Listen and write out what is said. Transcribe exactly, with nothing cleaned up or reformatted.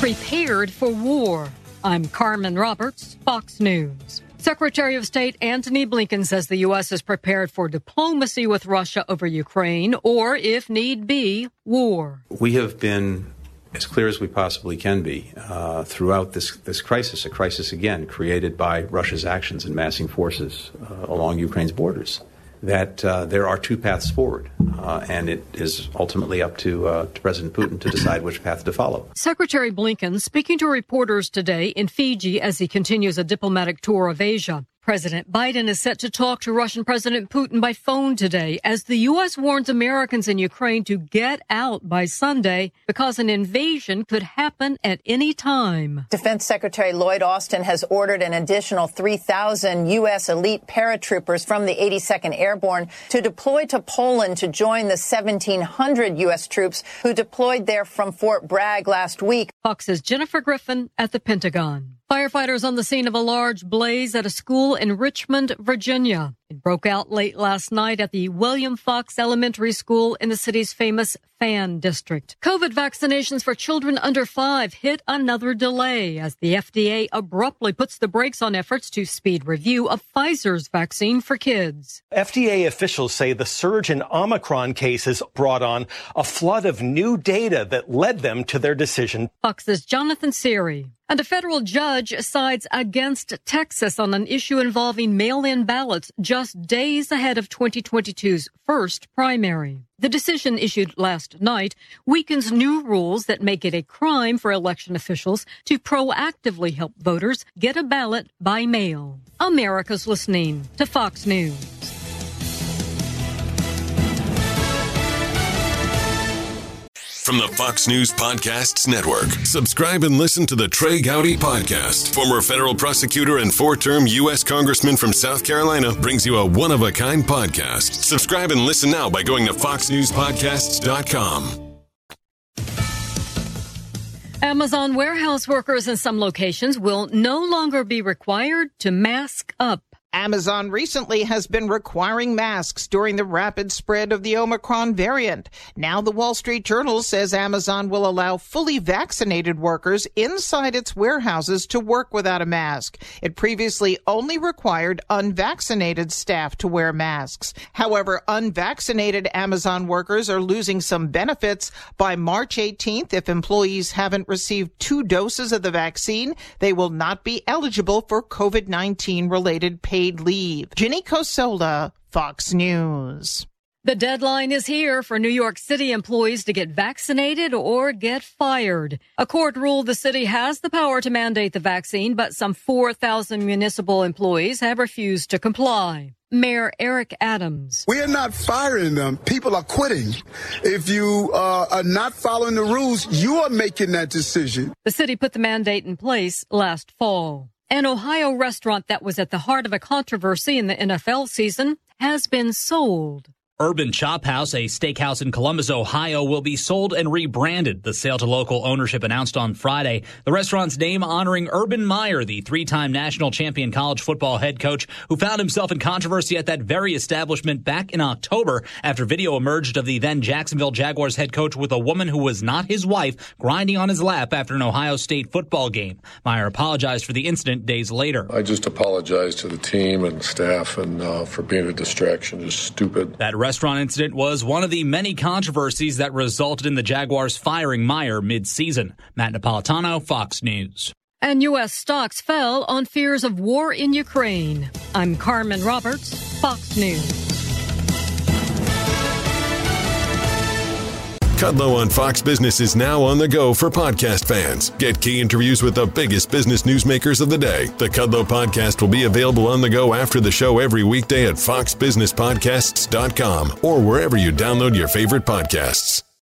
Prepared for war. I'm Carmen Roberts, Fox News. Secretary of State Antony Blinken says the U S is prepared for diplomacy with Russia over Ukraine or, if need be, war. We have been as clear as we possibly can be uh, throughout this, this crisis, a crisis, again, created by Russia's actions in massing forces uh, along Ukraine's borders, that uh, there are two paths forward, uh, and it is ultimately up to, uh, to President Putin to decide which path to follow. Secretary Blinken speaking to reporters today in Fiji as he continues a diplomatic tour of Asia. President Biden is set to talk to Russian President Putin by phone today as the U S warns Americans in Ukraine to get out by Sunday because an invasion could happen at any time. Defense Secretary Lloyd Austin has ordered an additional three thousand U S elite paratroopers from the eighty-second Airborne to deploy to Poland to join the seventeen hundred U S troops who deployed there from Fort Bragg last week. Fox's Jennifer Griffin at the Pentagon. Firefighters on the scene of a large blaze at a school in Richmond, Virginia. It broke out late last night at the William Fox Elementary School in the city's famous Fan District. COVID vaccinations for children under five hit another delay as the F D A abruptly puts the brakes on efforts to speed review of Pfizer's vaccine for kids. F D A officials say the surge in Omicron cases brought on a flood of new data that led them to their decision. Fox's Jonathan Seary. And a federal judge sides against Texas on an issue involving mail-in ballots just days ahead of twenty twenty-two's first primary. The decision issued last night weakens new rules that make it a crime for election officials to proactively help voters get a ballot by mail. America's listening to Fox News. From the Fox News Podcasts Network, subscribe and listen to the Trey Gowdy Podcast. Former federal prosecutor and four-term U S Congressman from South Carolina brings you a one-of-a-kind podcast. Subscribe and listen now by going to fox news podcasts dot com. Amazon warehouse workers in some locations will no longer be required to mask up. Amazon recently has been requiring masks during the rapid spread of the Omicron variant. Now the Wall Street Journal says Amazon will allow fully vaccinated workers inside its warehouses to work without a mask. It previously only required unvaccinated staff to wear masks. However, unvaccinated Amazon workers are losing some benefits. By March eighteenth, if employees haven't received two doses of the vaccine, they will not be eligible for COVID nineteen related paid leave. Ginny Cosola, Fox News. The deadline is here for New York City employees to get vaccinated or get fired. A court ruled the city has the power to mandate the vaccine, but some four thousand municipal employees have refused to comply. Mayor Eric Adams. We are not firing them. People are quitting. If you uh, are not following the rules, you are making that decision. The city put the mandate in place last fall. An Ohio restaurant that was at the heart of a controversy in the N F L season has been sold. Urban Chop House, a steakhouse in Columbus, Ohio, will be sold and rebranded. The sale to local ownership announced on Friday. The restaurant's name honoring Urban Meyer, the three-time national champion college football head coach who found himself in controversy at that very establishment back in October after video emerged of the then Jacksonville Jaguars head coach with a woman who was not his wife grinding on his lap after an Ohio State football game. Meyer apologized for the incident days later. I just apologize to the team and staff and uh, for being a distraction. Just stupid. That restaurant incident was one of the many controversies that resulted in the Jaguars firing Meyer mid-season. Matt Napolitano, Fox News. And U S stocks fell on fears of war in Ukraine. I'm Carmen Roberts, Fox News. Kudlow on Fox Business is now on the go for podcast fans. Get key interviews with the biggest business newsmakers of the day. The Kudlow Podcast will be available on the go after the show every weekday at fox business podcasts dot com or wherever you download your favorite podcasts.